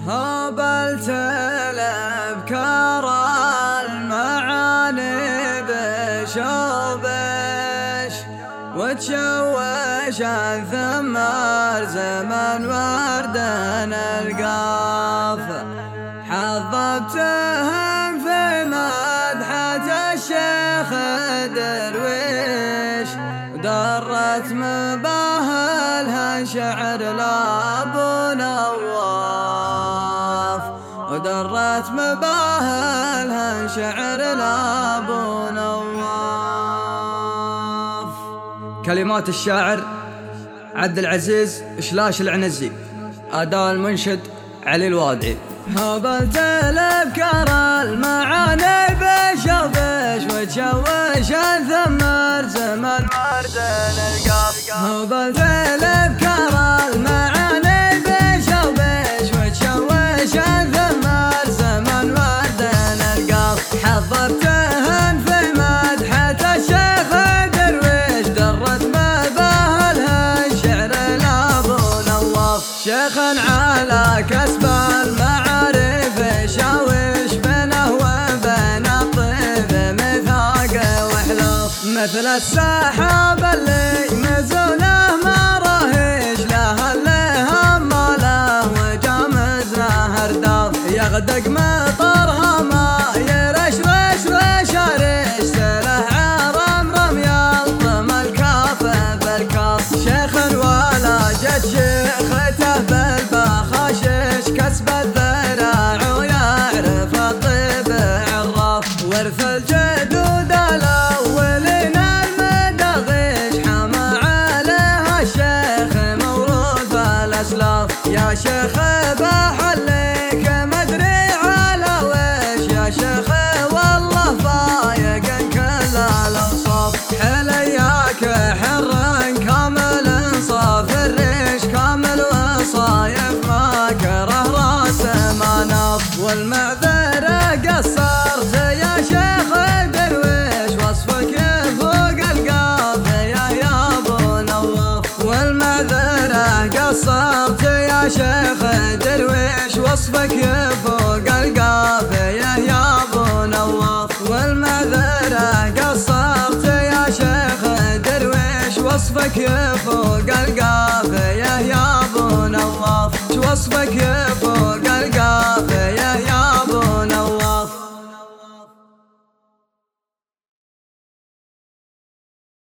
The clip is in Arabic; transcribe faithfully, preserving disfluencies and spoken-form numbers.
هابلت الأبكار المعاني بشوبش وتشوش الثمار زمن وردن القاف حضبتهم في مدحة الشيخ درويش ودرت مباهلها شعر لابو نواف ودرت مباهلها شعر لابو نواف. كلمات الشاعر عبد العزيز شلاش العنزي، أداء المنشد علي الوادعي. هبلت الأبكار المعاني بشوبش وتشوش الثمر زمن وردن القاف. هبلت الأبكار المعاني بشوبش وتشوش الثمر زمن وردن القاف حضبتهن في مدحة الشيخ درويش درت مباهلها شعر لابو نواف. شيخا على كسب المعارف شاوش بينه وبين الطيب ميثاق وحلف مثل السحاب اللي مزونه ما رهيش له اللي هم له وجامز له ارداف يغدق مطرها ما يرشرش وشارش سله عرم رم يلطم الكاف بالكاف. شيخ ولا جد شيخته بالبخاشش كسب الذراع ويعرف الطيب عراف ورث الجدود الاولين المدغيش حمى عليها الشيخ موروث الاسلاف. يا شيخ بحليك مدري على ويش يا شيخ والله فايق كل الاوصاف حلياك حرا كامل انصاف الريش كامل وصايف ما كره راس مناف. والمعذره قصرت يا شيخ درويش وصفك فوق القاف يا يا ابو نواف. والمعذره قصرت يا شيخ درويش وصفك فوق القاف يا يا ابو نواف. والمعذره قصرت يا شيخ درويش وصفك فوق القاف يا يا ابو نواف وصفك فوق القاف